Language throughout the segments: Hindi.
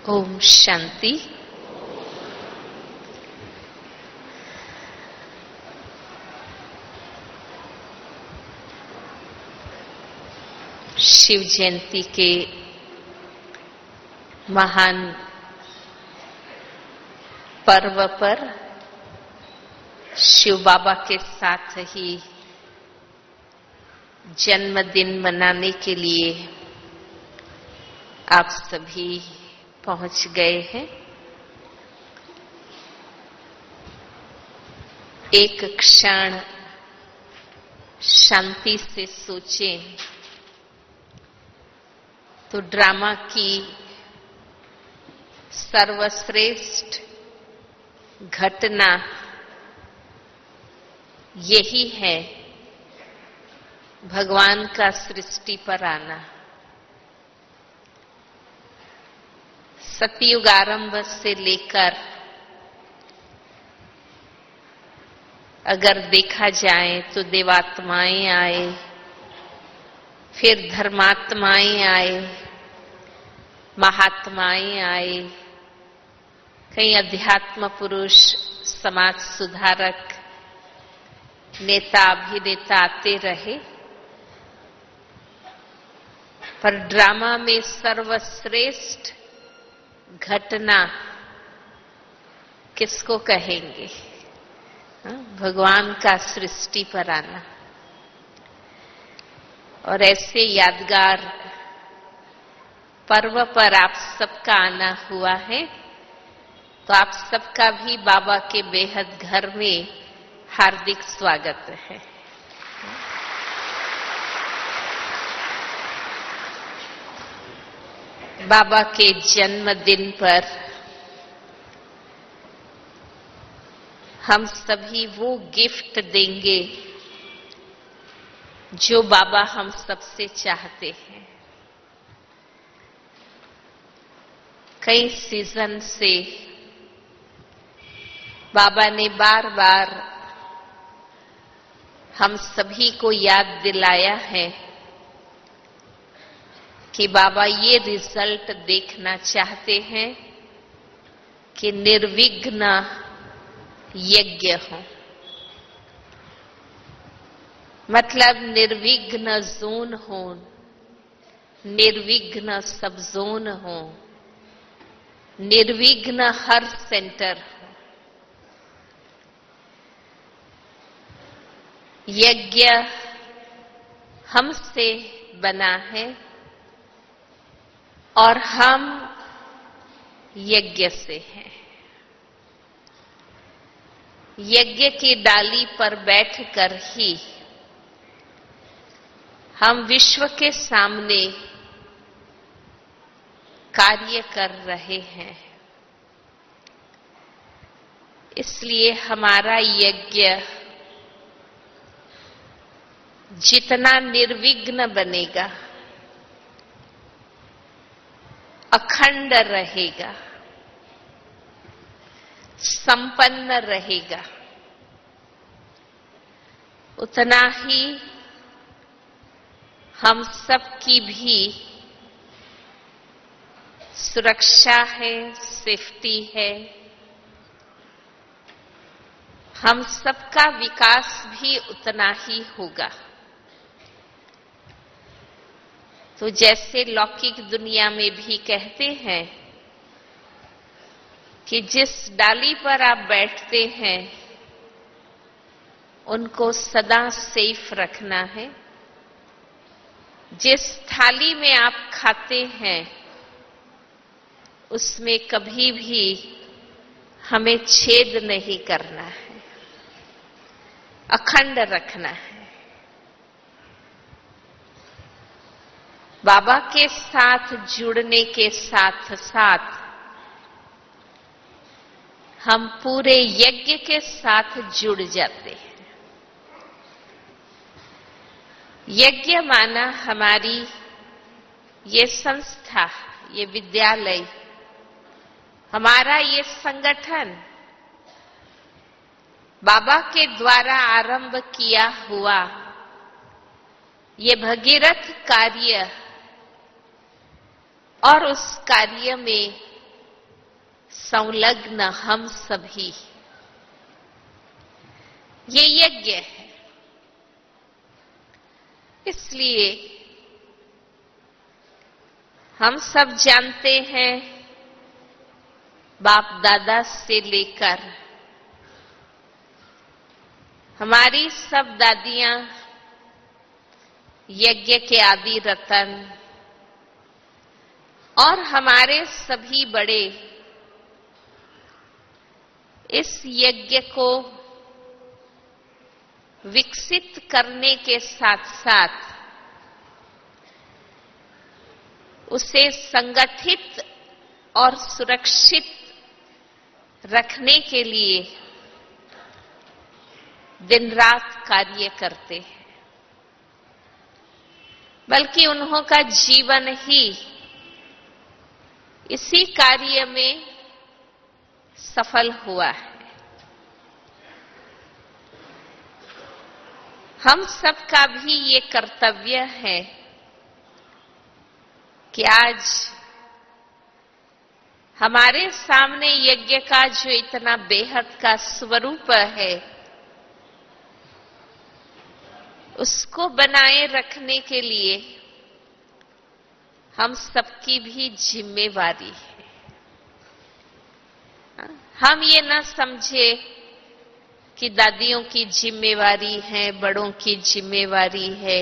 ओम शांति। शिव जयंती के महान पर्व पर शिव बाबा के साथ ही जन्मदिन मनाने के लिए आप सभी पहुंच गए हैं। एक क्षण शांति से सोचें तो ड्रामा की सर्वश्रेष्ठ घटना यही है, भगवान का सृष्टि पर आना। सतयुग आरंभ से लेकर अगर देखा जाए तो देवात्माएं आए, फिर धर्मात्माएं आए, महात्माएं आए, कई अध्यात्म पुरुष, समाज सुधारक, नेता अभिनेता आते रहे, पर ड्रामा में सर्वश्रेष्ठ घटना किसको कहेंगे? भगवान का सृष्टि पर आना। और ऐसे यादगार पर्व पर आप सबका आना हुआ है, तो आप सबका भी बाबा के बेहद घर में हार्दिक स्वागत है। बाबा के जन्मदिन पर हम सभी वो गिफ्ट देंगे जो बाबा हम सबसे चाहते हैं। कई सीजन से बाबा ने बार बार हम सभी को याद दिलाया है कि बाबा ये रिजल्ट देखना चाहते हैं कि निर्विघ्न यज्ञ हो, मतलब निर्विघ्न जोन हो, निर्विघ्न सब जोन हो, निर्विघ्न हर सेंटर हो। यज्ञ हमसे बना है और हम यज्ञ से हैं। यज्ञ की डाली पर बैठकर ही हम विश्व के सामने कार्य कर रहे हैं। इसलिए हमारा यज्ञ जितना निर्विघ्न बनेगा, अखंड रहेगा, संपन्न रहेगा, उतना ही हम सबकी भी सुरक्षा है, सेफ्टी है, हम सबका विकास भी उतना ही होगा। तो जैसे लौकिक दुनिया में भी कहते हैं कि जिस डाली पर आप बैठते हैं उनको सदा सेफ रखना है, जिस थाली में आप खाते हैं उसमें कभी भी हमें छेद नहीं करना है, अखंड रखना है। बाबा के साथ जुड़ने के साथ साथ हम पूरे यज्ञ के साथ जुड़ जाते हैं। यज्ञ माना हमारी ये संस्था, ये विद्यालय, हमारा ये संगठन बाबा के द्वारा आरंभ किया हुआ ये भगीरथ कार्य और उस कार्य में संलग्न हम सभी, ये यज्ञ है। इसलिए हम सब जानते हैं, बाप दादा से लेकर हमारी सब दादियां यज्ञ के आदि रतन, और हमारे सभी बड़े इस यज्ञ को विकसित करने के साथ साथ उसे संगठित और सुरक्षित रखने के लिए दिन रात कार्य करते हैं। बल्कि उन्हों का जीवन ही इसी कार्य में सफल हुआ है। हम सबका भी ये कर्तव्य है कि आज हमारे सामने यज्ञ का जो इतना बेहद का स्वरूप है, उसको बनाए रखने के लिए हम सबकी भी जिम्मेवारी है। हम ये ना समझे कि दादियों की जिम्मेवारी है, बड़ों की जिम्मेवारी है,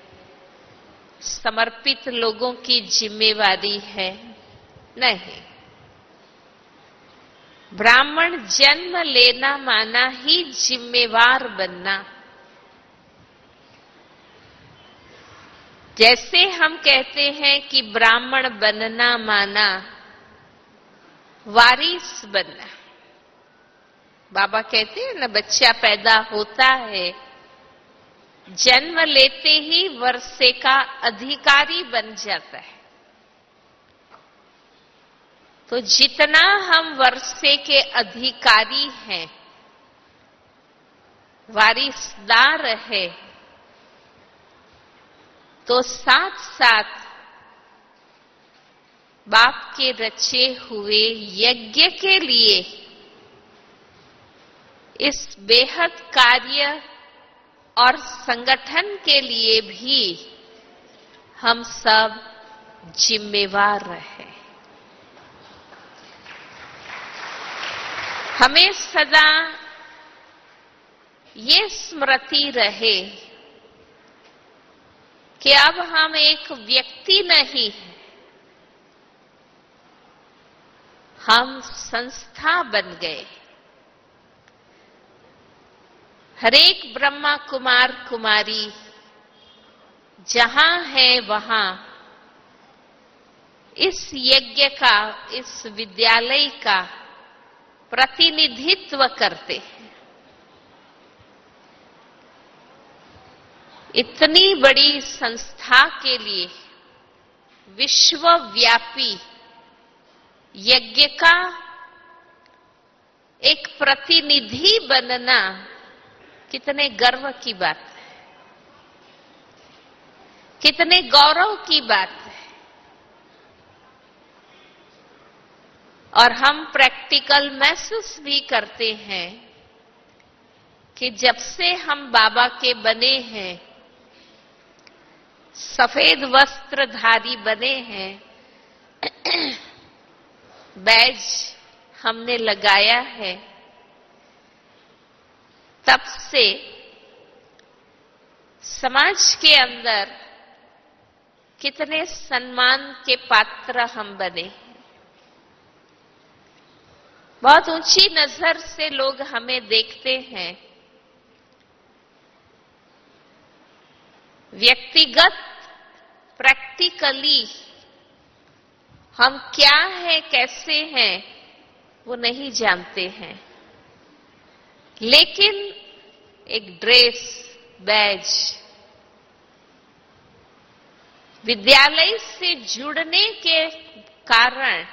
समर्पित लोगों की जिम्मेवारी है। नहीं, ब्राह्मण जन्म लेना माना ही जिम्मेवार बनना। जैसे हम कहते हैं कि ब्राह्मण बनना माना वारिस बनना। बाबा कहते हैं ना, बच्चा पैदा होता है, जन्म लेते ही वर्षे का अधिकारी बन जाता है। तो जितना हम वर्षे के अधिकारी हैं, वारिसदार है, तो साथ साथ बाप के रचे हुए यज्ञ के लिए इस बेहद कार्य और संगठन के लिए भी हम सब जिम्मेवार हैं। हमें सदा ये स्मृति रहे कि अब हम एक व्यक्ति नहीं हैं, हम संस्था बन गए। हरेक ब्रह्मा कुमार कुमारी जहां है वहां इस यज्ञ का, इस विद्यालय का प्रतिनिधित्व करते हैं। इतनी बड़ी संस्था के लिए विश्वव्यापी यज्ञ का एक प्रतिनिधि बनना कितने गर्व की बात है, कितने गौरव की बात है। और हम प्रैक्टिकल महसूस भी करते हैं कि जब से हम बाबा के बने हैं, सफेद वस्त्रधारी बने हैं, बैज हमने लगाया है, तब से समाज के अंदर कितने सम्मान के पात्र हम बने। बहुत ऊंची नजर से लोग हमें देखते हैं। व्यक्तिगत प्रैक्टिकली हम क्या हैं, कैसे हैं, वो नहीं जानते हैं। लेकिन एक ड्रेस, बैज, विद्यालय से जुड़ने के कारण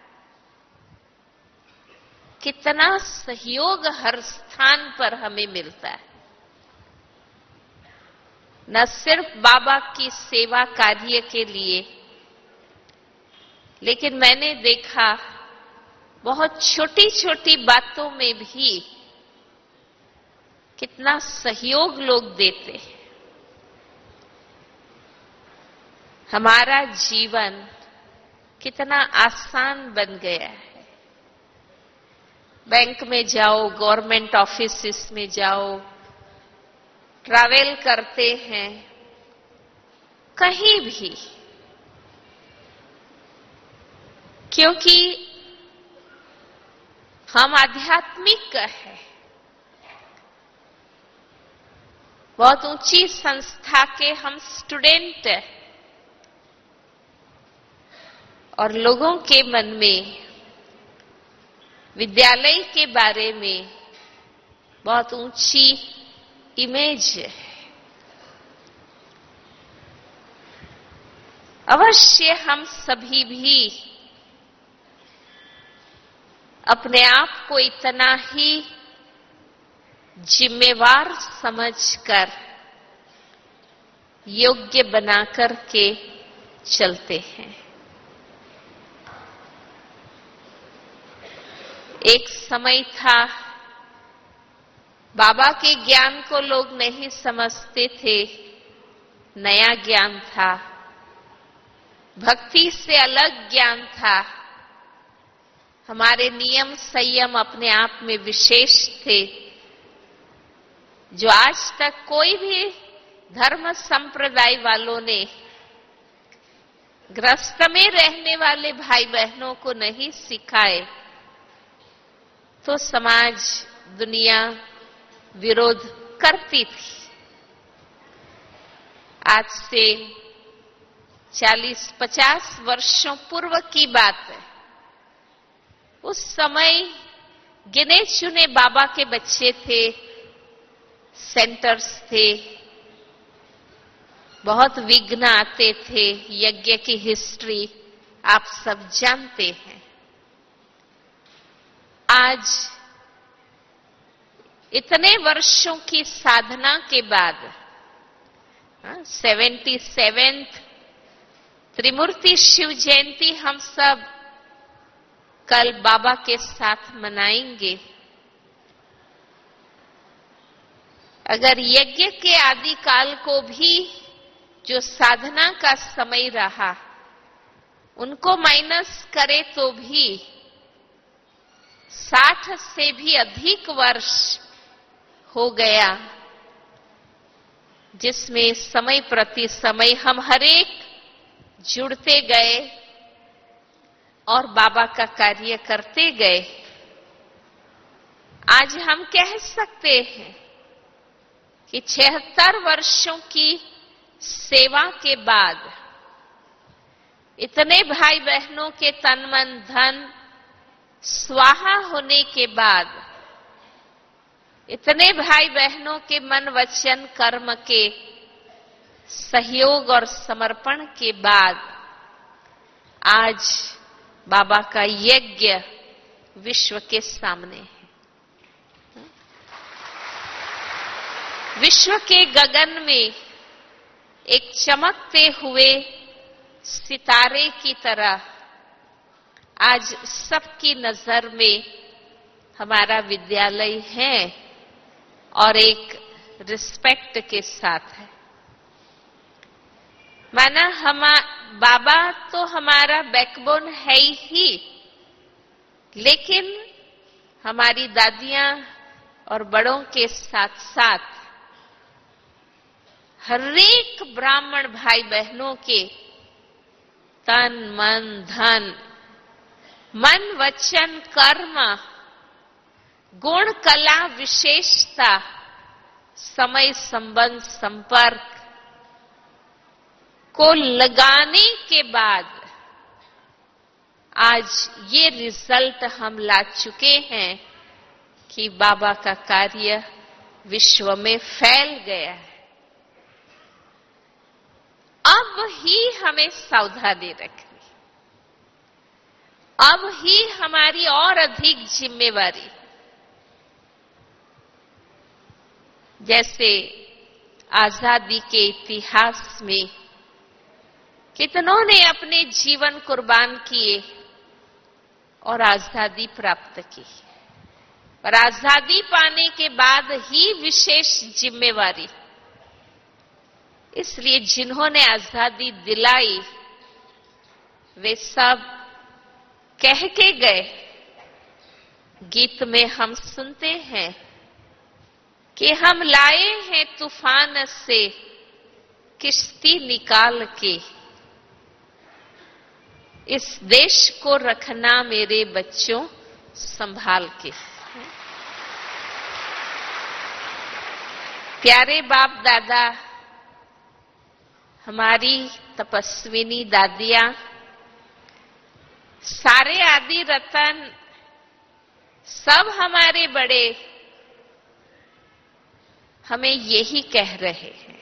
कितना सहयोग हर स्थान पर हमें मिलता है। न सिर्फ बाबा की सेवा कार्य के लिए, लेकिन मैंने देखा बहुत छोटी छोटी बातों में भी कितना सहयोग लोग देते हैं। हमारा जीवन कितना आसान बन गया है। बैंक में जाओ, गवर्नमेंट ऑफिसेस में जाओ, ट्रैवल करते हैं, कहीं भी, क्योंकि हम आध्यात्मिक हैं। बहुत ऊंची संस्था के हम स्टूडेंट हैं और लोगों के मन में विद्यालय के बारे में बहुत ऊंची इमेज है। अवश्य हम सभी भी अपने आप को इतना ही जिम्मेवार समझकर योग्य बनाकर के चलते हैं। एक समय था बाबा के ज्ञान को लोग नहीं समझते थे, नया ज्ञान था, भक्ति से अलग ज्ञान था। हमारे नियम संयम अपने आप में विशेष थे, जो आज तक कोई भी धर्म संप्रदाय वालों ने गृहस्थ में रहने वाले भाई बहनों को नहीं सिखाए, तो समाज, दुनिया विरोध करती थी। आज से 40-50 वर्षों पूर्व की बात है। उस समय गिने चुने बाबा के बच्चे थे, सेंटर्स थे, बहुत विघ्न आते थे। यज्ञ की हिस्ट्री आप सब जानते हैं। आज इतने वर्षों की साधना के बाद 77th त्रिमूर्ति शिव जयंती हम सब कल बाबा के साथ मनाएंगे। अगर यज्ञ के आदि काल को भी जो साधना का समय रहा उनको माइनस करे तो भी 60 से भी अधिक वर्ष हो गया, जिसमें समय प्रति समय हम हरेक जुड़ते गए और बाबा का कार्य करते गए। आज हम कह सकते हैं कि 76 वर्षों की सेवा के बाद, इतने भाई बहनों के तन मन धन स्वाहा होने के बाद, इतने भाई बहनों के मन वचन कर्म के सहयोग और समर्पण के बाद आज बाबा का यज्ञ विश्व के सामने है। विश्व के गगन में एक चमकते हुए सितारे की तरह आज सबकी नजर में हमारा विद्यालय है और एक रिस्पेक्ट के साथ है। माना बाबा तो हमारा बैकबोन है ही, लेकिन हमारी दादियां और बड़ों के साथ साथ हर एक ब्राह्मण भाई बहनों के तन मन धन, मन वचन कर्म, गुण कला विशेषता, समय संबंध संपर्क को लगाने के बाद आज ये रिजल्ट हम ला चुके हैं कि बाबा का कार्य विश्व में फैल गया है। अब ही हमें सावधानी रखनी, अब ही हमारी और अधिक जिम्मेवारी। जैसे आजादी के इतिहास में कितनों ने अपने जीवन कुर्बान किए और आजादी प्राप्त की। और आजादी पाने के बाद ही विशेष जिम्मेवारी। इसलिए जिन्होंने आजादी दिलाई वे सब कह के गए। गीत में हम सुनते हैं कि हम लाए हैं तूफान से किश्ती निकाल के, इस देश को रखना मेरे बच्चों संभाल के। प्यारे बाप दादा, हमारी तपस्विनी दादियां, सारे आदि रतन, सब हमारे बड़े हमें यही कह रहे हैं।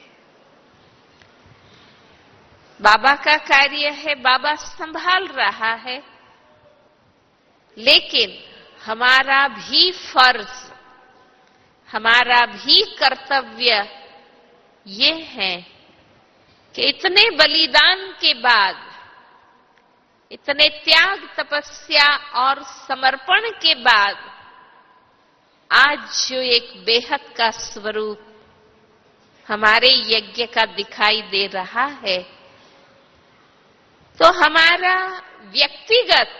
बाबा का कार्य है, बाबा संभाल रहा है, लेकिन हमारा भी फर्ज, हमारा भी कर्तव्य ये है कि इतने बलिदान के बाद, इतने त्याग, तपस्या और समर्पण के बाद आज जो एक बेहद का स्वरूप हमारे यज्ञ का दिखाई दे रहा है, तो हमारा व्यक्तिगत,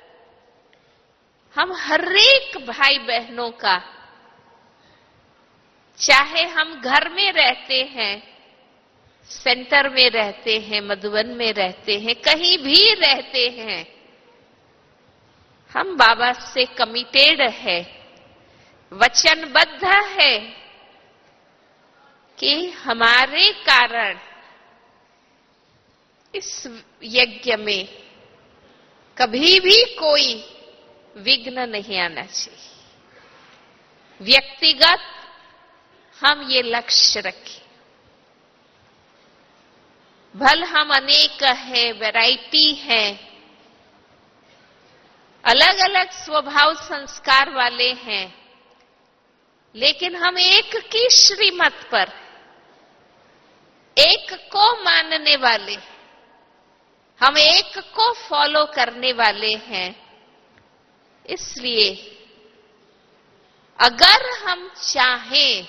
हम हर एक भाई बहनों का, चाहे हम घर में रहते हैं, सेंटर में रहते हैं, मधुबन में रहते हैं, कहीं भी रहते हैं, हम बाबा से कमिटेड है, वचनबद्ध है कि हमारे कारण इस यज्ञ में कभी भी कोई विघ्न नहीं आना चाहिए। व्यक्तिगत हम ये लक्ष्य रखें। भल हम अनेक हैं, वैरायटी हैं, अलग अलग स्वभाव संस्कार वाले हैं, लेकिन हम एक की श्रीमत पर, एक को मानने वाले, हम एक को फॉलो करने वाले हैं। इसलिए अगर हम चाहें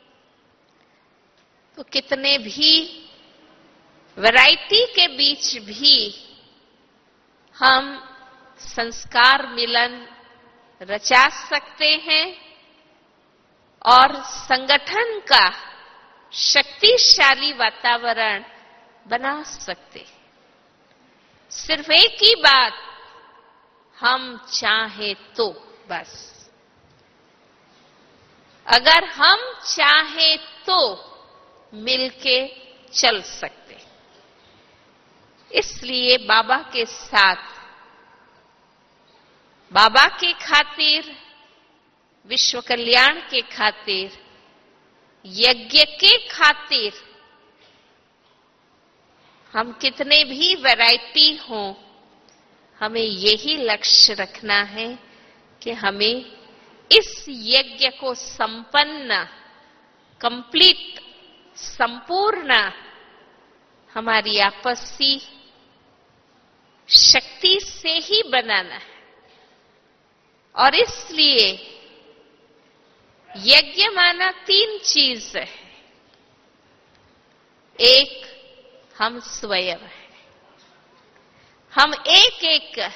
तो कितने भी वैरायटी के बीच भी हम संस्कार मिलन रचा सकते हैं और संगठन का शक्तिशाली वातावरण बना सकते। सिर्फ एक ही बात, हम चाहें तो बस। अगर हम चाहें तो मिलके चल सकते। इसलिए बाबा के साथ, बाबा के खातिर, विश्व कल्याण के खातिर, यज्ञ के खातिर, हम कितने भी वैरायटी हों, हमें यही लक्ष्य रखना है कि हमें इस यज्ञ को संपन्न, कंप्लीट, संपूर्ण हमारी आपसी शक्ति से ही बनाना है। और इसलिए यज्ञ माना 3 चीज है। एक, हम स्वयं हैं, हम एक एक है।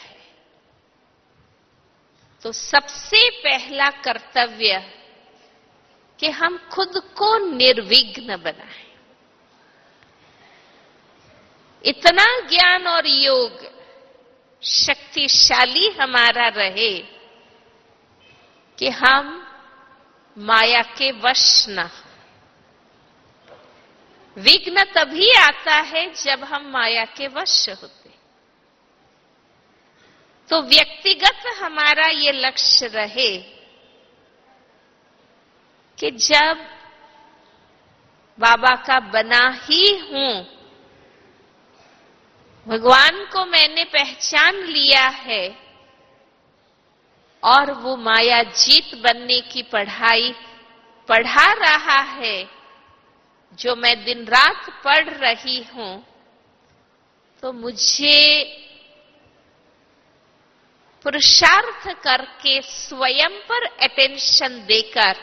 तो सबसे पहला कर्तव्य कि हम खुद को निर्विघ्न बनाएं। इतना ज्ञान और योग शक्तिशाली हमारा रहे कि हम माया के वश न। विघ्न तभी आता है जब हम माया के वश होते। तो व्यक्तिगत हमारा ये लक्ष्य रहे कि जब बाबा का बना ही हूं, भगवान को मैंने पहचान लिया है और वो माया जीत बनने की पढ़ाई पढ़ा रहा है, जो मैं दिन रात पढ़ रही हूं, तो मुझे पुरुषार्थ करके स्वयं पर अटेंशन देकर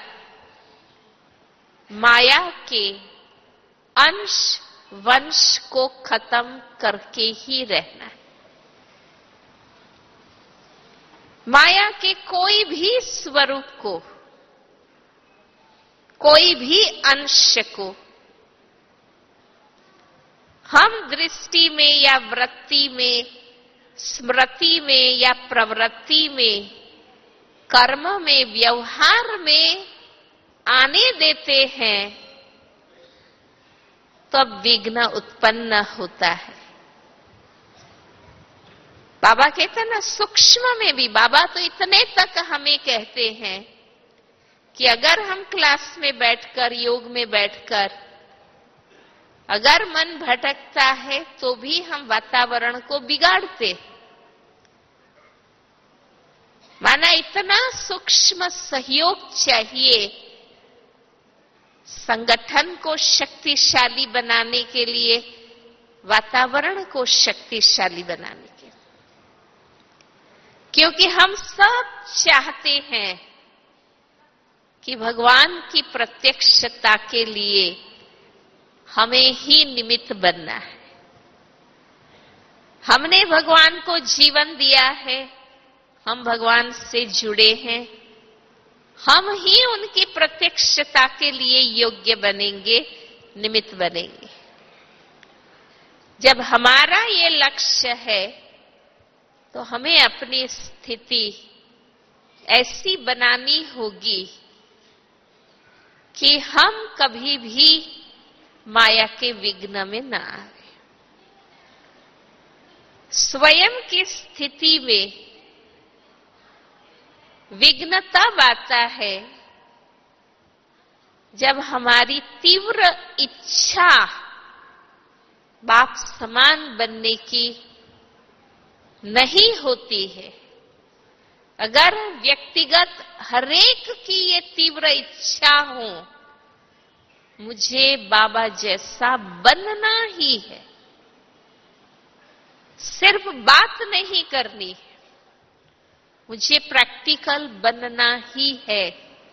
माया के अंश वंश को खत्म करके ही रहना है। माया के कोई भी स्वरूप को, कोई भी अंश को हम दृष्टि में या वृत्ति में, स्मृति में या प्रवृत्ति में, कर्म में, व्यवहार में आने देते हैं तब विघ्न उत्पन्न होता है। बाबा कहते हैं ना, सूक्ष्म में भी, बाबा तो इतने तक हमें कहते हैं कि अगर हम क्लास में बैठकर, योग में बैठकर अगर मन भटकता है तो भी हम वातावरण को बिगाड़ते। माना इतना सूक्ष्म सहयोग चाहिए संगठन को शक्तिशाली बनाने के लिए, वातावरण को शक्तिशाली बनाने के लिए। क्योंकि हम सब चाहते हैं कि भगवान की प्रत्यक्षता के लिए हमें ही निमित्त बनना है। हमने भगवान को जीवन दिया है, हम भगवान से जुड़े हैं, हम ही उनकी प्रत्यक्षता के लिए योग्य बनेंगे, निमित्त बनेंगे। जब हमारा ये लक्ष्य है तो हमें अपनी स्थिति ऐसी बनानी होगी कि हम कभी भी माया के विघ्न में ना आए। स्वयं की स्थिति में विघ्न तब आता है जब हमारी तीव्र इच्छा बाप समान बनने की नहीं होती है। अगर व्यक्तिगत हरेक की ये तीव्र इच्छा हो, मुझे बाबा जैसा बनना ही है, सिर्फ बात नहीं करनी है, मुझे प्रैक्टिकल बनना ही है।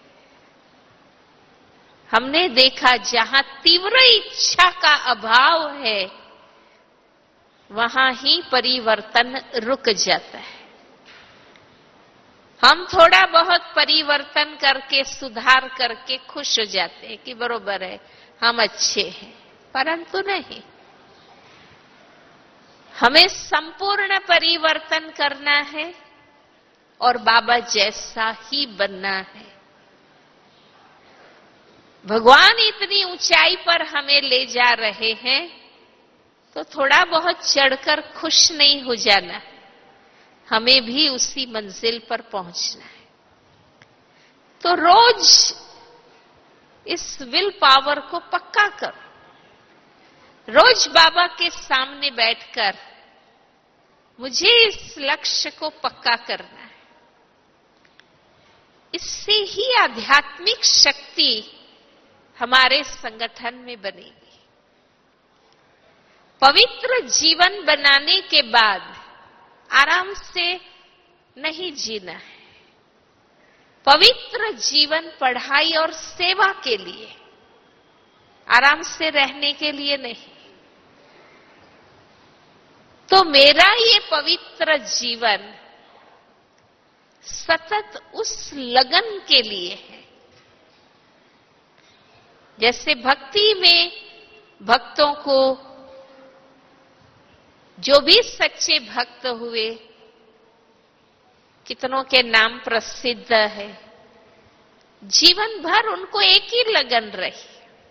हमने देखा जहां तीव्र इच्छा का अभाव है वहां ही परिवर्तन रुक जाता है। हम थोड़ा बहुत परिवर्तन करके, सुधार करके खुश हो जाते हैं कि बरोबर है, हम अच्छे हैं, परंतु नहीं, हमें संपूर्ण परिवर्तन करना है और बाबा जैसा ही बनना है। भगवान इतनी ऊंचाई पर हमें ले जा रहे हैं तो थोड़ा बहुत चढ़कर खुश नहीं हो जाना, हमें भी उसी मंजिल पर पहुंचना है। तो रोज इस विल पावर को पक्का करो। रोज बाबा के सामने बैठकर मुझे इस लक्ष्य को पक्का करना है। इससे ही आध्यात्मिक शक्ति हमारे संगठन में बनेगी। पवित्र जीवन बनाने के बाद आराम से नहीं जीना है। पवित्र जीवन पढ़ाई और सेवा के लिए, आराम से रहने के लिए नहीं। तो मेरा ये पवित्र जीवन सतत उस लगन के लिए है। जैसे भक्ति में भक्तों को, जो भी सच्चे भक्त हुए, कितनों के नाम प्रसिद्ध है, जीवन भर उनको एक ही लगन रही।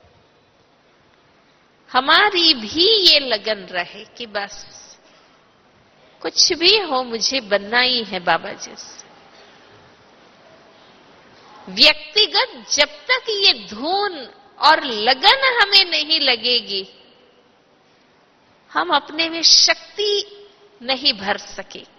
हमारी भी ये लगन रहे कि बस कुछ भी हो मुझे बनना ही है बाबा जैसे। व्यक्तिगत जब तक ये धुन और लगन हमें नहीं लगेगी, हम अपने में शक्ति नहीं भर सकेंगे।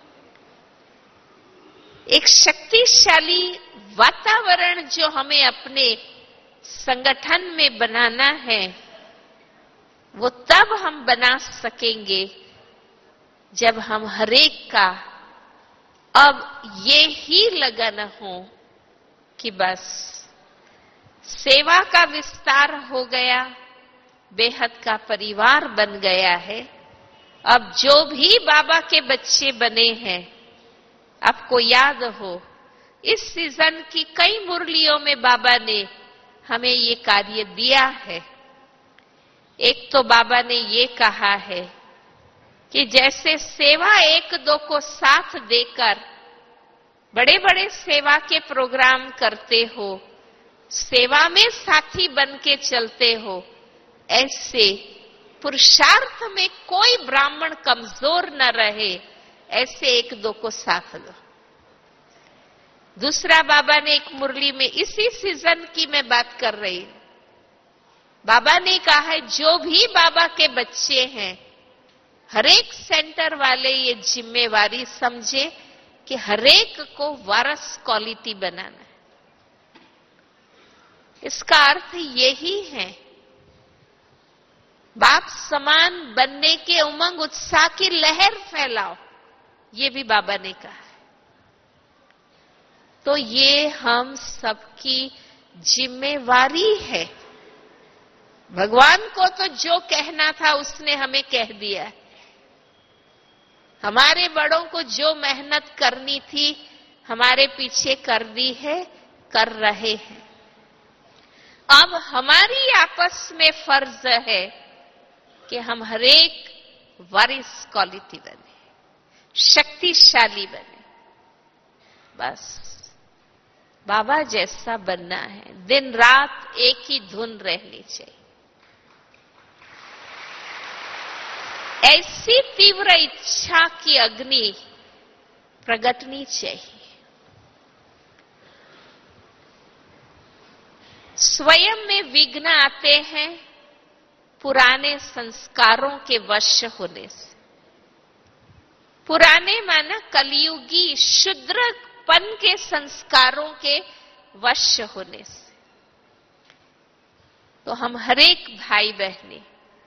एक शक्तिशाली वातावरण जो हमें अपने संगठन में बनाना है, वो तब हम बना सकेंगे जब हम हरेक का अब ये ही लगन हो कि बस सेवा का विस्तार हो गया, बेहद का परिवार बन गया है। अब जो भी बाबा के बच्चे बने हैं, आपको याद हो इस सीजन की कई मुरलियों में बाबा ने हमें ये कार्य दिया है। एक तो बाबा ने ये कहा है कि जैसे सेवा एक दो को साथ देकर बड़े बड़े सेवा के प्रोग्राम करते हो, सेवा में साथी बन के चलते हो, ऐसे पुरुषार्थ में कोई ब्राह्मण कमजोर न रहे, ऐसे एक दो को साथ दो। दूसरा, बाबा ने एक मुरली में, इसी सीजन की मैं बात कर रही हूं, बाबा ने कहा है जो भी बाबा के बच्चे हैं, हरेक सेंटर वाले ये जिम्मेवारी समझे कि हरेक को वारस क्वालिटी बनाना है। इसका अर्थ यही है, बाप समान बनने के उमंग उत्साह की लहर फैलाओ, ये भी बाबा ने कहा है। तो ये हम सबकी जिम्मेवारी है। भगवान को तो जो कहना था उसने हमें कह दिया है। हमारे बड़ों को जो मेहनत करनी थी हमारे पीछे कर दी है, कर रहे हैं। अब हमारी आपस में फर्ज है कि हम हरेक वारिस क्वालिटी बने, शक्तिशाली बने। बस बाबा जैसा बनना है, दिन रात एक ही धुन रहनी चाहिए। ऐसी तीव्र इच्छा की अग्नि प्रगटनी चाहिए। स्वयं में विघ्न आते हैं पुराने संस्कारों के वश होने से। पुराने माना कलयुगी शूद्रपन के संस्कारों के वश होने से। तो हम हरेक भाई बहने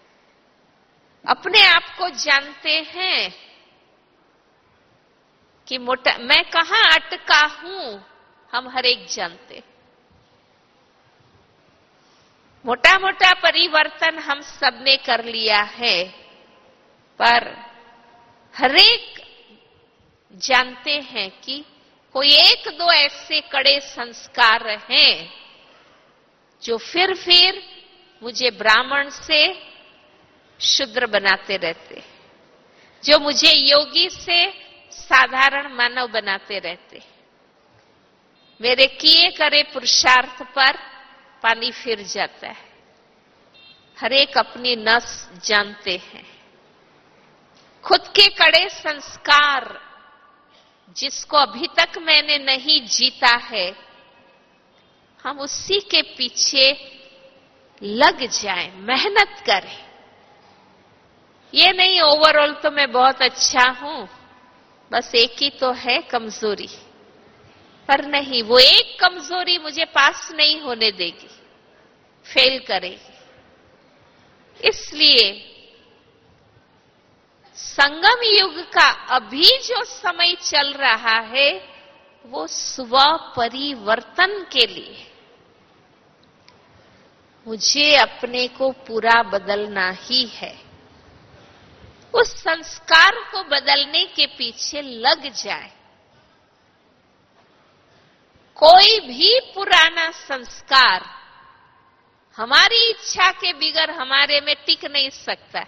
अपने आप को जानते हैं कि मैं कहां अटका हूं, हम हरेक जानते। मोटा मोटा परिवर्तन हम सबने कर लिया है, पर हरेक जानते हैं कि कोई एक दो ऐसे कड़े संस्कार हैं जो फिर मुझे ब्राह्मण से शूद्र बनाते रहते, जो मुझे योगी से साधारण मानव बनाते रहते। मेरे किए करे पुरुषार्थ पर पानी फिर जाता है। हर एक अपनी नस जानते हैं। खुद के कड़े संस्कार जिसको अभी तक मैंने नहीं जीता है, हम उसी के पीछे लग जाएं, मेहनत करें। ये नहीं ओवरऑल तो मैं बहुत अच्छा हूं, बस एक ही तो है कमजोरी, पर नहीं, वो एक कमजोरी मुझे पास नहीं होने देगी, फेल करेगी। इसलिए संगम युग का अभी जो समय चल रहा है वो स्व परिवर्तन के लिए। मुझे अपने को पूरा बदलना ही है। उस संस्कार को बदलने के पीछे लग जाए। कोई भी पुराना संस्कार हमारी इच्छा के बिगर हमारे में टिक नहीं सकता।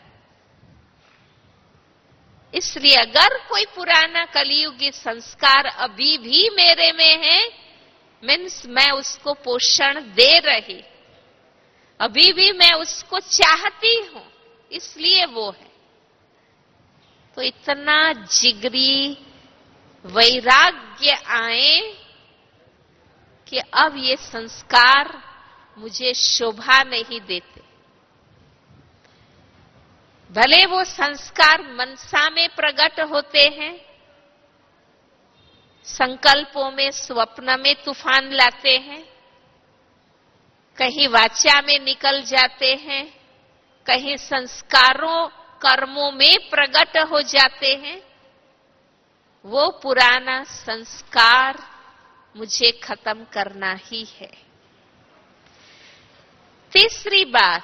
इसलिए अगर कोई पुराना कलयुगी संस्कार अभी भी मेरे में है, मीन्स मैं उसको पोषण दे रही, अभी भी मैं उसको चाहती हूं, इसलिए वो है। तो इतना जिगरी वैराग्य आए कि अब ये संस्कार मुझे शोभा नहीं देते। भले वो संस्कार मनसा में प्रकट होते हैं, संकल्पों में, स्वप्न में तूफान लाते हैं, कहीं वाचा में निकल जाते हैं, कहीं संस्कारों कर्मों में प्रकट हो जाते हैं, वो पुराना संस्कार मुझे खत्म करना ही है। तीसरी बात,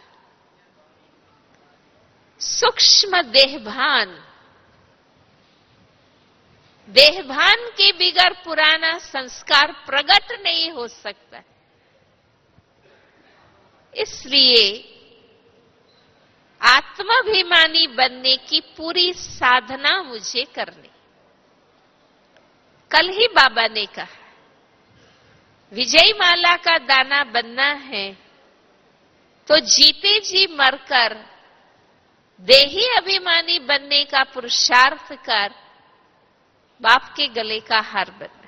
सूक्ष्म देहभान। देहभान के बिगर पुराना संस्कार प्रकट नहीं हो सकता। इसलिए आत्माभिमानी बनने की पूरी साधना मुझे करनी। कल ही बाबा ने कहा, विजय माला का दाना बनना है तो जीते जी मरकर देही अभिमानी बनने का पुरुषार्थ कर बाप के गले का हार बनना।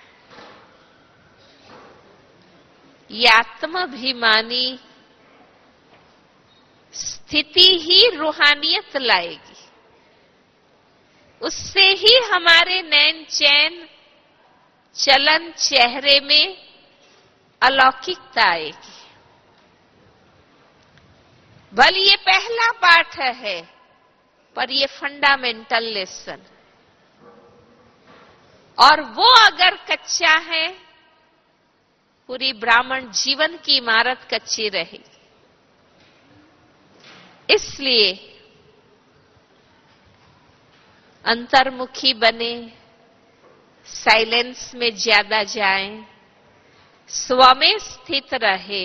ये आत्माभिमानी स्थिति ही रूहानियत लाएगी। उससे ही हमारे नैन चैन चलन चेहरे में अलौकिकता आएगी। भले ये पहला पाठ है, पर ये फंडामेंटल लेसन, और वो अगर कच्चा है, पूरी ब्राह्मण जीवन की इमारत कच्ची रहेगी। इसलिए अंतर्मुखी बने, साइलेंस में ज्यादा जाएं, स्व में स्थित रहे,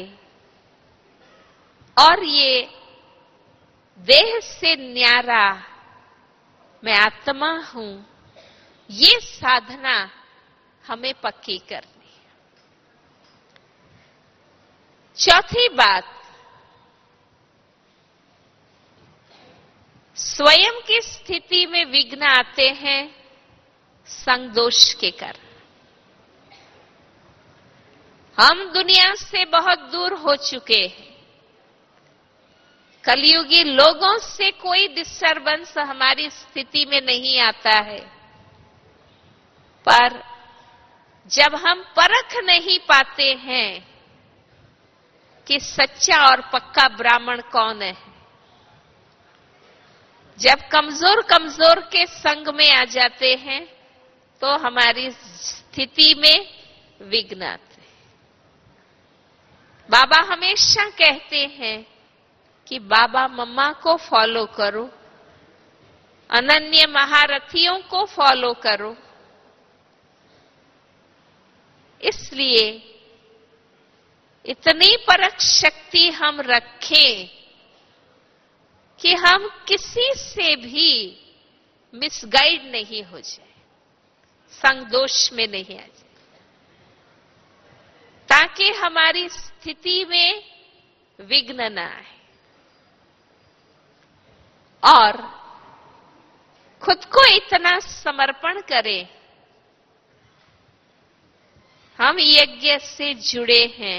और ये देह से न्यारा मैं आत्मा हूं, ये साधना हमें पक्की करनी है। चौथी बात, स्वयं की स्थिति में विघ्न आते हैं संग दोष के कारण। हम दुनिया से बहुत दूर हो चुके हैं। कलयुगी लोगों से कोई डिस्टर्बेंस हमारी स्थिति में नहीं आता है, पर जब हम परख नहीं पाते हैं कि सच्चा और पक्का ब्राह्मण कौन है, जब कमजोर कमजोर के संग में आ जाते हैं, तो हमारी स्थिति में विघ्न आते हैं। बाबा हमेशा कहते हैं कि बाबा मम्मा को फॉलो करो, अनन्य महारथियों को फॉलो करो। इसलिए इतनी परख शक्ति हम रखें कि हम किसी से भी मिसगाइड नहीं हो जाए, संग दोष में नहीं आ जाए, ताकि हमारी स्थिति में विघ्न न आए, और खुद को इतना समर्पण करें। हम यज्ञ से जुड़े हैं,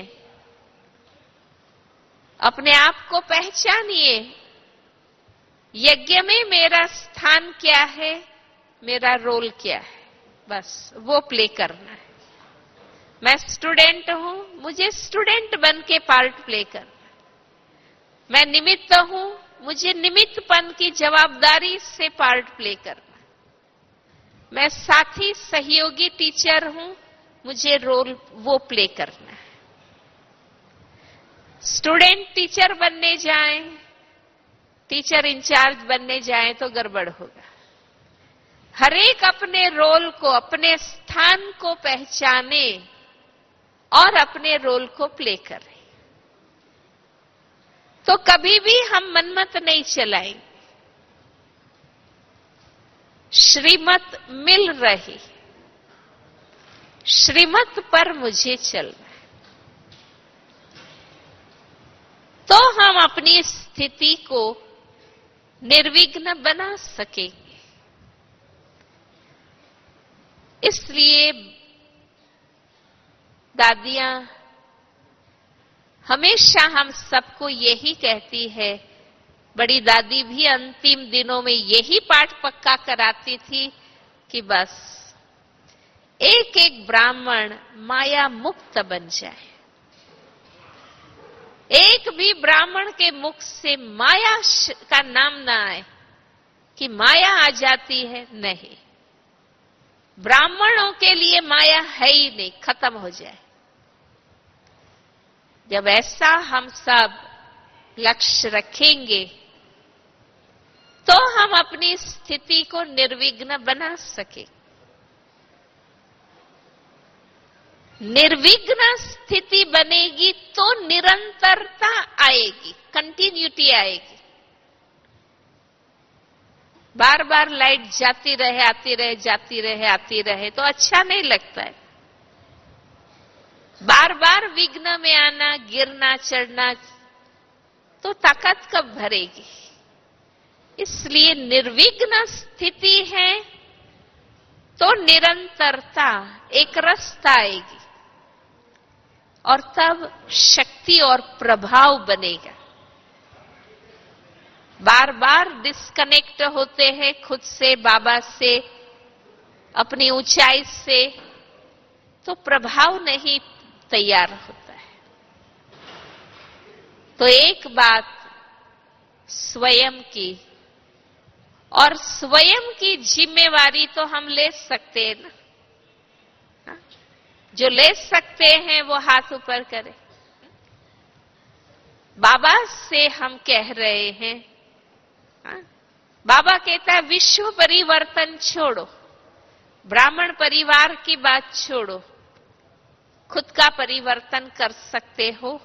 अपने आप को पहचानिए। यज्ञ में मेरा स्थान क्या है, मेरा रोल क्या है, बस वो प्ले करना है। मैं स्टूडेंट हूं, मुझे स्टूडेंट बन के पार्ट प्ले करना है। मैं निमित्त हूं, मुझे निमित्तपन की जवाबदारी से पार्ट प्ले करना है। मैं साथी सहयोगी टीचर हूं, मुझे रोल वो प्ले करना है। स्टूडेंट टीचर बनने जाएं, टीचर इंचार्ज बनने जाएं तो गड़बड़ होगा। हर एक अपने रोल को, अपने स्थान को पहचाने और अपने रोल को प्ले करें, तो कभी भी हम मनमत नहीं चलाएंगे। श्रीमत मिल रही, श्रीमत पर मुझे चलना है, तो हम अपनी स्थिति को निर्विघ्न बना सकेंगे। इसलिए दादियां हमेशा हम सबको यही कहती है, बड़ी दादी भी अंतिम दिनों में यही पाठ पक्का कराती थी कि बस एक एक ब्राह्मण माया मुक्त बन जाए। एक भी ब्राह्मण के मुख से माया का नाम ना आए कि माया आ जाती है, नहीं। ब्राह्मणों के लिए माया है ही नहीं, खत्म हो जाए। जब ऐसा हम सब लक्ष्य रखेंगे तो हम अपनी स्थिति को निर्विघ्न बना सके। निर्विघ्न स्थिति बनेगी तो निरंतरता आएगी, कंटिन्यूटी आएगी। बार बार लाइट जाती रहे, आती रहे, जाती रहे, आती रहे तो अच्छा नहीं लगता है। बार बार विघ्न में आना, गिरना, चढ़ना तो ताकत कब भरेगी। इसलिए निर्विघ्न स्थिति है तो निरंतरता, एक रस्ता आएगी और तब शक्ति और प्रभाव बनेगा। बार बार डिस्कनेक्ट होते हैं खुद से, बाबा से, अपनी ऊंचाई से, तो प्रभाव नहीं तैयार होता है। तो एक बात स्वयं की, और स्वयं की जिम्मेवारी तो हम ले सकते हैं ना। जो ले सकते हैं वो हाथ ऊपर करें। बाबा से हम कह रहे हैं, बाबा कहता है विश्व परिवर्तन छोड़ो, ब्राह्मण परिवार की बात छोड़ो, खुद का परिवर्तन कर सकते हो।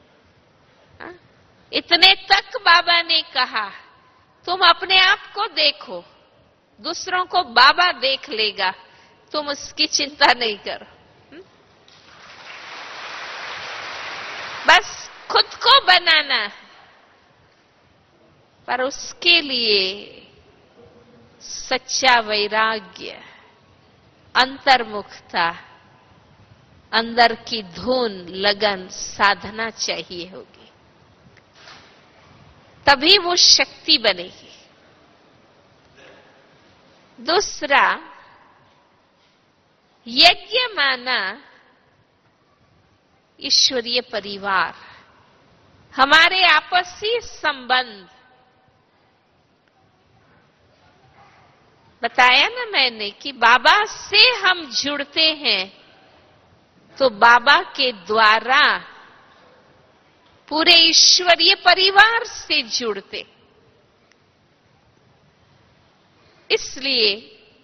इतने तक बाबा ने कहा, तुम अपने आप को देखो, दूसरों को बाबा देख लेगा, तुम उसकी चिंता नहीं करो। बस खुद को बनाना, पर उसके लिए सच्चा वैराग्य, अंतर्मुखता, अंदर की धुन, लगन, साधना चाहिए होगी, तभी वो शक्ति बनेगी। दूसरा, यज्ञ माना ईश्वरीय परिवार, हमारे आपसी संबंध। बताया ना मैंने कि बाबा से हम जुड़ते हैं तो बाबा के द्वारा पूरे ईश्वरीय परिवार से जुड़ते। इसलिए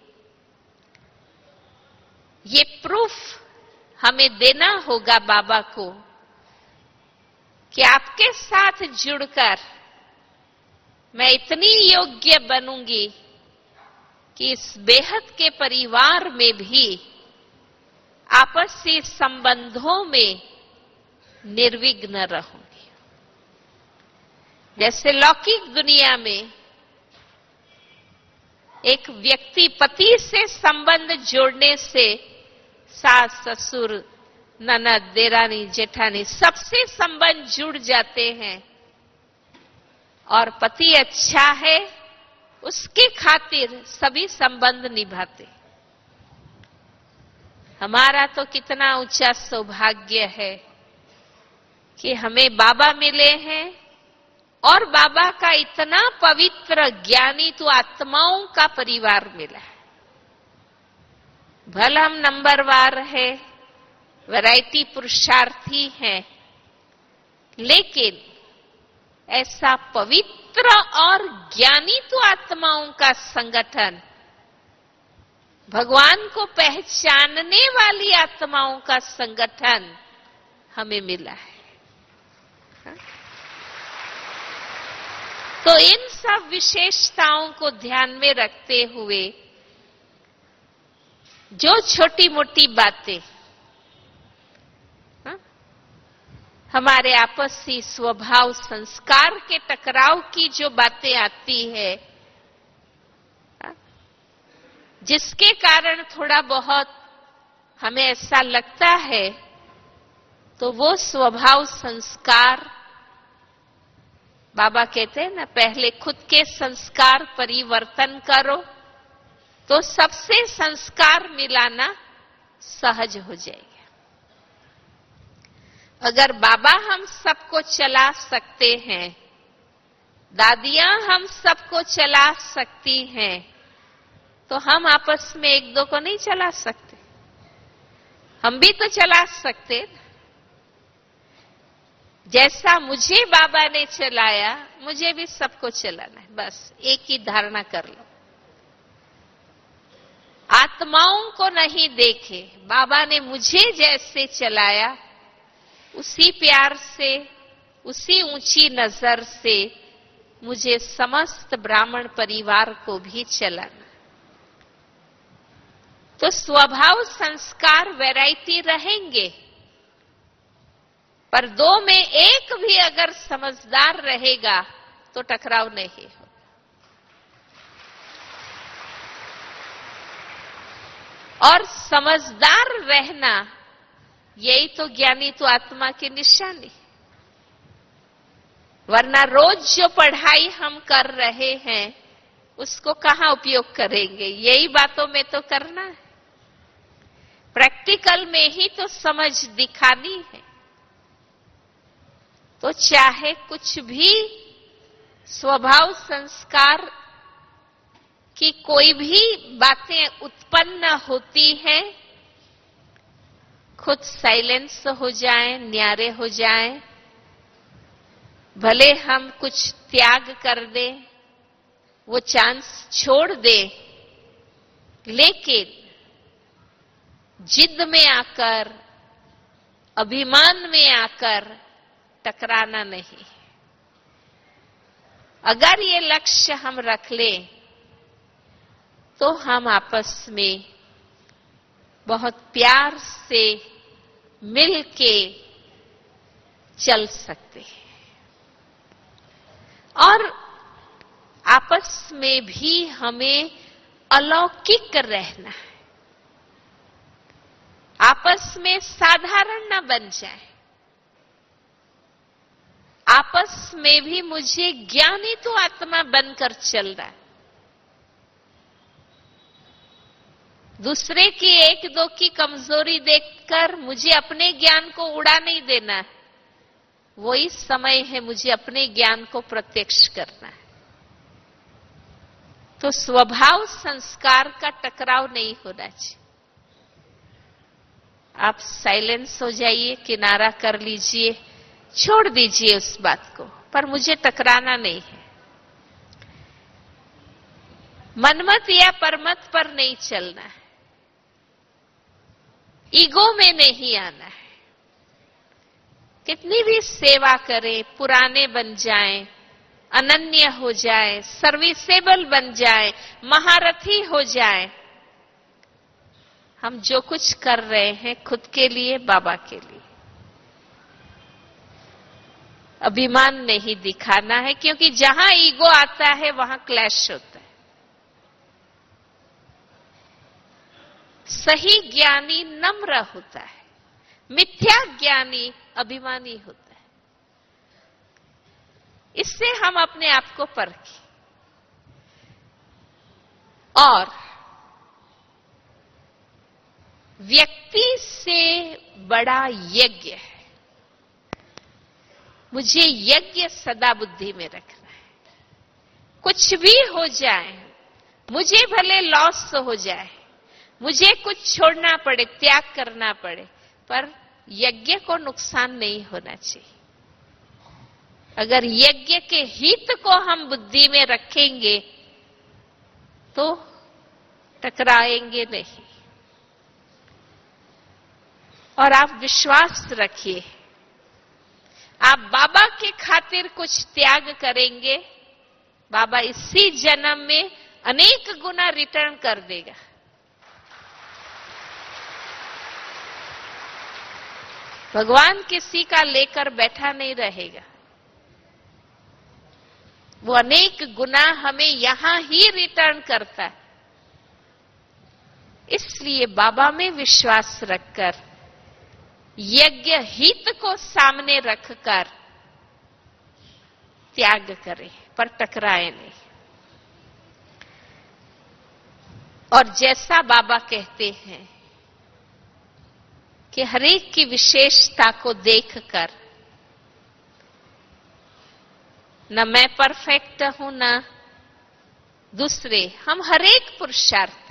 ये प्रूफ हमें देना होगा बाबा को कि आपके साथ जुड़कर मैं इतनी योग्य बनूंगी कि इस बेहद के परिवार में भी आपसी संबंधों में निर्विघ्न रहूंगी। जैसे लौकिक दुनिया में एक व्यक्ति पति से संबंध जोड़ने से सास, ससुर, ननद, देरानी, जेठानी सबसे संबंध जुड़ जाते हैं और पति अच्छा है उसके खातिर सभी संबंध निभाते। हमारा तो कितना ऊंचा सौभाग्य है कि हमें बाबा मिले हैं और बाबा का इतना पवित्र ज्ञानी तो आत्माओं का परिवार मिला है। भले हम नंबरवार है, वैरायटी पुरुषार्थी हैं, लेकिन ऐसा पवित्र और ज्ञानी तो आत्माओं का संगठन, भगवान को पहचानने वाली आत्माओं का संगठन हमें मिला है। तो इन सब विशेषताओं को ध्यान में रखते हुए जो छोटी मोटी बातें हमारे आपसी स्वभाव संस्कार के टकराव की जो बातें आती है, जिसके कारण थोड़ा बहुत हमें ऐसा लगता है, तो वो स्वभाव संस्कार बाबा कहते हैं ना, पहले खुद के संस्कार परिवर्तन करो तो सबसे संस्कार मिलाना सहज हो जाएगा। अगर बाबा हम सबको चला सकते हैं, दादियां हम सबको चला सकती हैं, तो हम आपस में एक दो को नहीं चला सकते, हम भी तो चला सकते। जैसा मुझे बाबा ने चलाया, मुझे भी सबको चलाना है। बस एक ही धारणा कर लो, आत्माओं को नहीं देखे, बाबा ने मुझे जैसे चलाया उसी प्यार से, उसी ऊंची नजर से मुझे समस्त ब्राह्मण परिवार को भी चलाना। तो स्वभाव संस्कार वैरायटी रहेंगे, पर दो में एक भी अगर समझदार रहेगा तो टकराव नहीं होगा। और समझदार रहना, यही तो ज्ञानी तो आत्मा की निशानी। वरना रोज जो पढ़ाई हम कर रहे हैं उसको कहां उपयोग करेंगे? यही बातों में तो करना है, प्रैक्टिकल में ही तो समझ दिखानी है। तो चाहे कुछ भी स्वभाव संस्कार की कोई भी बातें उत्पन्न होती हैं, खुद साइलेंस हो जाएं, न्यारे हो जाएं, भले हम कुछ त्याग कर दें, वो चांस छोड़ दें, लेकिन जिद में आकर, अभिमान में आकर टकराना नहीं। अगर ये लक्ष्य हम रख लें तो हम आपस में बहुत प्यार से मिल के चल सकते हैं। और आपस में भी हमें अलौकिक रहना है, आपस में साधारण न बन जाए। आपस में भी मुझे ज्ञानी तो आत्मा बनकर चल रहा है, दूसरे की एक दो की कमजोरी देखकर मुझे अपने ज्ञान को उड़ा नहीं देना है। वही समय है मुझे अपने ज्ञान को प्रत्यक्ष करना है। तो स्वभाव संस्कार का टकराव नहीं होना चाहिए। आप साइलेंस हो जाइए, किनारा कर लीजिए, छोड़ दीजिए उस बात को, पर मुझे टकराना नहीं है। मनमत या परमत पर नहीं चलना है, ईगो में नहीं आना है। कितनी भी सेवा करें, पुराने बन जाएं, अनन्य हो जाएं, सर्विसेबल बन जाएं, महारथी हो जाएं, हम जो कुछ कर रहे हैं खुद के लिए, बाबा के लिए। अभिमान नहीं दिखाना है, क्योंकि जहां ईगो आता है वहां क्लैश होता है। सही ज्ञानी नम्र होता है, मिथ्या ज्ञानी अभिमानी होता है। इससे हम अपने आप को परखें। और व्यक्ति से बड़ा यज्ञ है। मुझे यज्ञ सदा बुद्धि में रखना है। कुछ भी हो जाए, मुझे भले लॉस हो जाए, मुझे कुछ छोड़ना पड़े, त्याग करना पड़े, पर यज्ञ को नुकसान नहीं होना चाहिए। अगर यज्ञ के हित को हम बुद्धि में रखेंगे तो टकराएंगे नहीं। और आप विश्वास रखिए, आप बाबा के खातिर कुछ त्याग करेंगे, बाबा इसी जन्म में अनेक गुना रिटर्न कर देगा। भगवान किसी का लेकर बैठा नहीं रहेगा, वो अनेक गुना हमें यहां ही रिटर्न करता है। इसलिए बाबा में विश्वास रखकर, यज्ञ हित को सामने रखकर त्याग करें, पर टकराए नहीं। और जैसा बाबा कहते हैं कि हरेक की विशेषता को देखकर, न मैं परफेक्ट हूं, न दूसरे, हम हरेक पुरुषार्थी,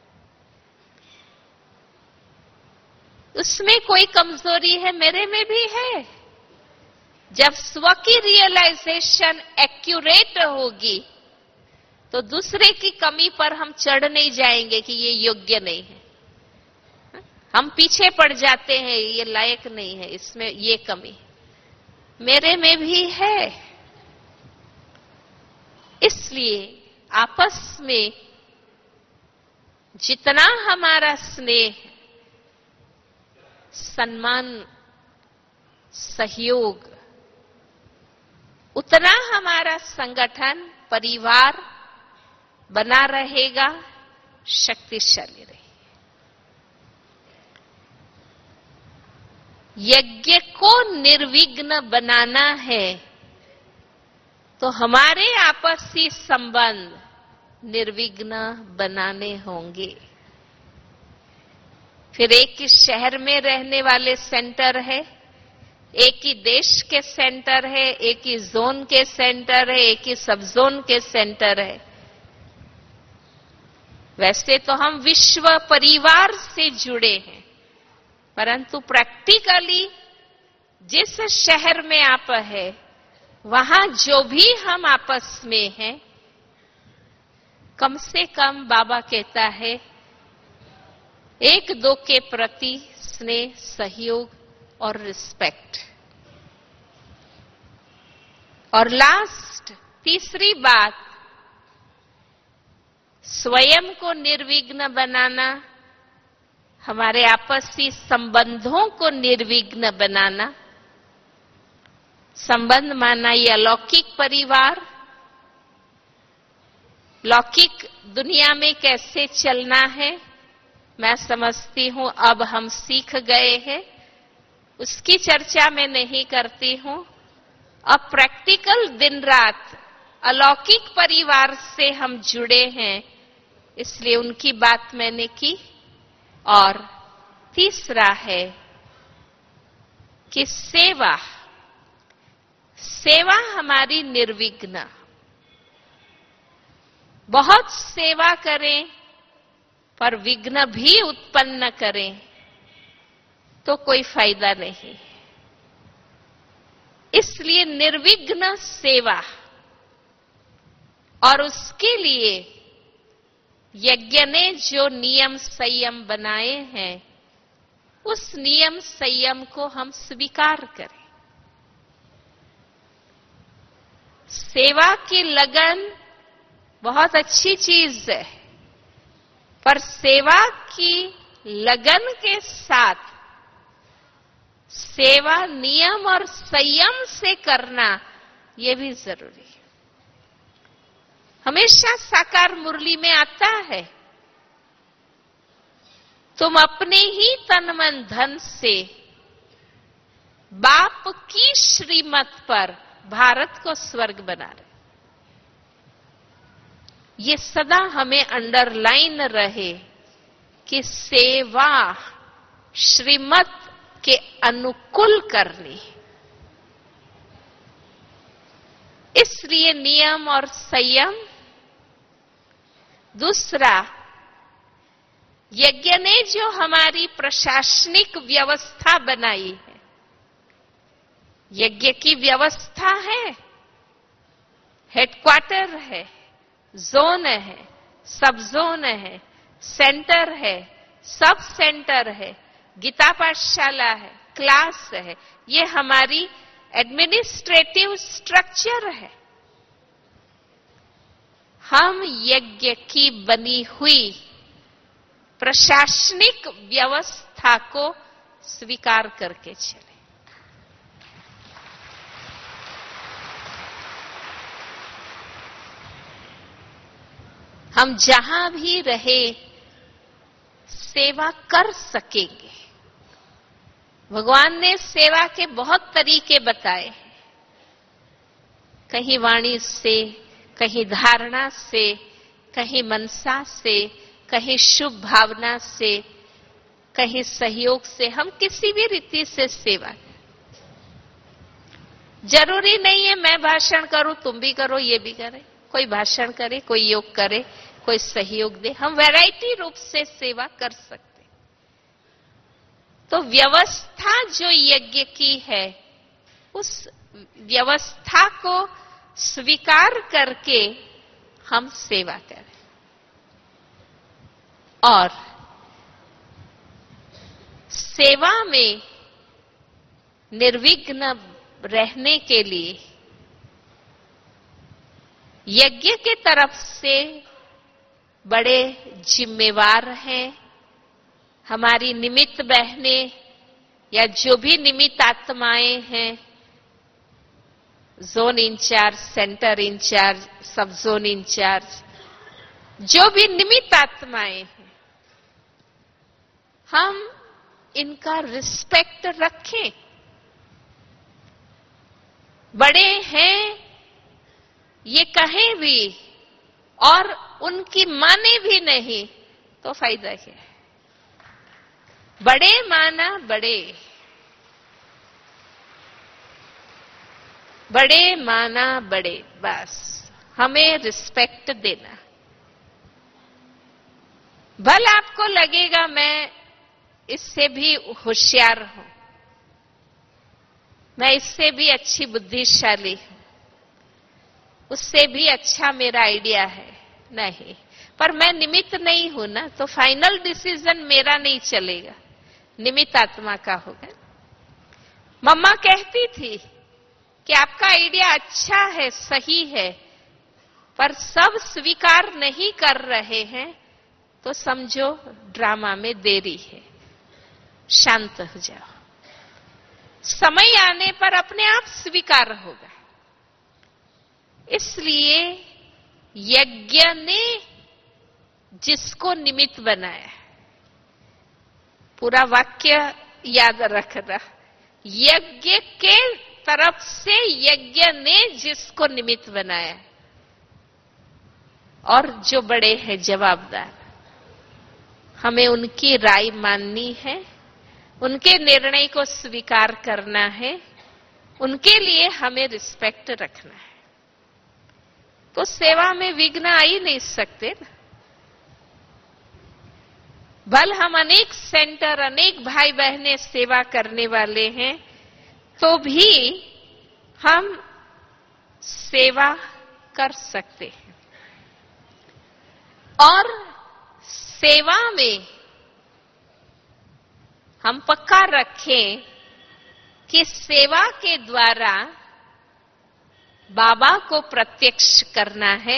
उसमें कोई कमजोरी है, मेरे में भी है। जब स्व की रियलाइजेशन एक्यूरेट होगी तो दूसरे की कमी पर हम चढ़ नहीं जाएंगे कि ये योग्य नहीं है। हम पीछे पड़ जाते हैं, ये लायक नहीं है, इसमें ये कमी मेरे में भी है। इसलिए आपस में जितना हमारा स्नेह, सम्मान, सहयोग, उतना हमारा संगठन, परिवार बना रहेगा, शक्तिशाली रहेगा। यज्ञ को निर्विघ्न बनाना है तो हमारे आपसी संबंध निर्विघ्न बनाने होंगे। फिर एक ही शहर में रहने वाले सेंटर है, एक ही देश के सेंटर है, एक ही जोन के सेंटर है, एक ही सब जोन के सेंटर है। वैसे तो हम विश्व परिवार से जुड़े हैं, परंतु प्रैक्टिकली जिस शहर में आप है, वहां जो भी हम आपस में हैं, कम से कम बाबा कहता है एक दो के प्रति स्नेह, सहयोग और रिस्पेक्ट। और लास्ट, तीसरी बात, स्वयं को निर्विघ्न बनाना, हमारे आपसी संबंधों को निर्विघ्न बनाना। संबंध माना ये अलौकिक परिवार, लौकिक दुनिया में कैसे चलना है मैं समझती हूं, अब हम सीख गए हैं, उसकी चर्चा मैं नहीं करती हूं। अब प्रैक्टिकल दिन रात अलौकिक परिवार से हम जुड़े हैं, इसलिए उनकी बात मैंने की। और तीसरा है कि सेवा, सेवा हमारी निर्विघ्न। बहुत सेवा करें पर विघ्न भी उत्पन्न करें तो कोई फायदा नहीं। इसलिए निर्विघ्न सेवा, और उसके लिए यज्ञ ने जो नियम संयम बनाए हैं, उस नियम संयम को हम स्वीकार करें। सेवा की लगन बहुत अच्छी चीज है, पर सेवा की लगन के साथ सेवा नियम और संयम से करना ये भी जरूरी है। हमेशा साकार मुरली में आता है, तुम अपने ही तन मन धन से बाप की श्रीमत पर भारत को स्वर्ग बना रहे। ये सदा हमें अंडरलाइन रहे कि सेवा श्रीमत के अनुकूल करनी। इसलिए नियम और संयम। दूसरा, यज्ञ ने जो हमारी प्रशासनिक व्यवस्था बनाई है, यज्ञ की व्यवस्था है, हेडक्वार्टर है, जोन है, सब जोन है, सेंटर है, सब सेंटर है, गीता पाठशाला है, क्लास है, ये हमारी एडमिनिस्ट्रेटिव स्ट्रक्चर है। हम यज्ञ की बनी हुई प्रशासनिक व्यवस्था को स्वीकार करके चले। हम जहां भी रहे सेवा कर सकेंगे। भगवान ने सेवा के बहुत तरीके बताए हैं, कहीं वाणी से, कहीं धारणा से, कहीं मनसा से, कहीं शुभ भावना से, कहीं सहयोग से। हम किसी भी रीति से सेवा, जरूरी नहीं है मैं भाषण करूं तुम भी करो, ये भी करें। कोई भाषण करे, कोई योग करे, कोई सहयोग दे, हम वैरायटी रूप से सेवा कर सकते। तो व्यवस्था जो यज्ञ की है, उस व्यवस्था को स्वीकार करके हम सेवा करें और सेवा में निर्विघ्न रहने के लिए यज्ञ के तरफ से बड़े जिम्मेवार हैं हमारी निमित्त बहनें या जो भी निमित्त आत्माएं हैं, zone incharge, centre incharge, sub zone incharge, जो भी निमित्त आत्माएं हैं, हम इनका रिस्पेक्ट रखें। बड़े हैं ये कहें भी और उनकी माने भी नहीं तो फायदा क्या है? बड़े माना बड़े, बड़े माना बड़े, बस हमें रिस्पेक्ट देना। भल आपको लगेगा मैं इससे भी होशियार हूं, मैं इससे भी अच्छी बुद्धिशाली हूं, उससे भी अच्छा मेरा आइडिया है, नहीं, पर मैं निमित्त नहीं हूं ना, तो फाइनल डिसीजन मेरा नहीं चलेगा, निमित्त आत्मा का होगा। मम्मा कहती थी कि आपका आइडिया अच्छा है, सही है, पर सब स्वीकार नहीं कर रहे हैं तो समझो ड्रामा में देरी है, शांत हो जाओ, समय आने पर अपने आप स्वीकार होगा। इसलिए यज्ञ ने जिसको निमित्त बनाया, पूरा वाक्य याद रखना, यज्ञ के तरफ से यज्ञ ने जिसको निमित्त बनाया और जो बड़े हैं जवाबदार, हमें उनकी राय माननी है, उनके निर्णय को स्वीकार करना है, उनके लिए हमें रिस्पेक्ट रखना है। तो सेवा में विघ्न आ ही नहीं सकते ना। भल हम अनेक सेंटर, अनेक भाई बहनें सेवा करने वाले हैं, तो भी हम सेवा कर सकते हैं। और सेवा में हम पक्का रखें कि सेवा के द्वारा बाबा को प्रत्यक्ष करना है,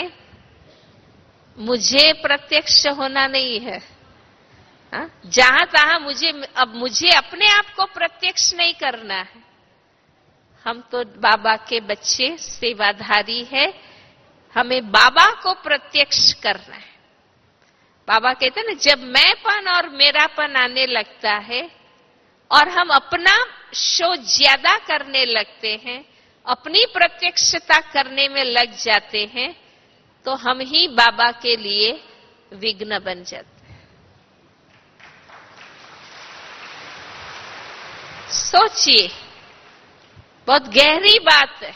मुझे प्रत्यक्ष होना नहीं है। जहां तहां मुझे अपने आप को प्रत्यक्ष नहीं करना है। हम तो बाबा के बच्चे, सेवाधारी है, हमें बाबा को प्रत्यक्ष करना है। बाबा कहते हैं ना, जब मैंपन और मेरापन आने लगता है और हम अपना शो ज्यादा करने लगते हैं, अपनी प्रत्यक्षता करने में लग जाते हैं, तो हम ही बाबा के लिए विघ्न बन जाते हैं। सोचिए, बहुत गहरी बात है।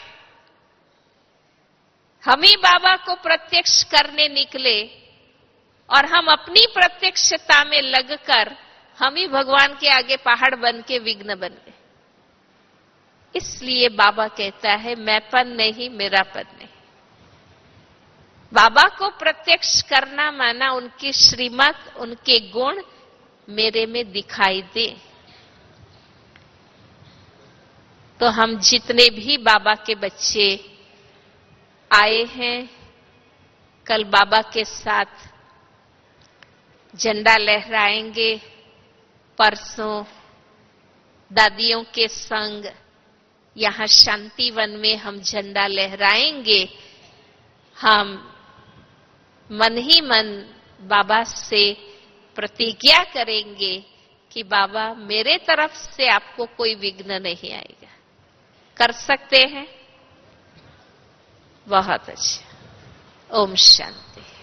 हम ही बाबा को प्रत्यक्ष करने निकले और हम अपनी प्रत्यक्षता में लगकर हम ही भगवान के आगे पहाड़ बन के विघ्न बन गए। इसलिए बाबा कहता है, मैंपन नहीं, मेरापन नहीं। बाबा को प्रत्यक्ष करना माना उनकी श्रीमत, उनके गुण मेरे में दिखाई दे। तो हम जितने भी बाबा के बच्चे आए हैं, कल बाबा के साथ झंडा लहराएंगे, परसों दादियों के संग यहां शांतिवन में हम झंडा लहराएंगे। हम मन ही मन बाबा से प्रतिज्ञा करेंगे कि बाबा, मेरे तरफ से आपको कोई विघ्न नहीं आएगा। कर सकते हैं? बहुत अच्छा। ओम शांति।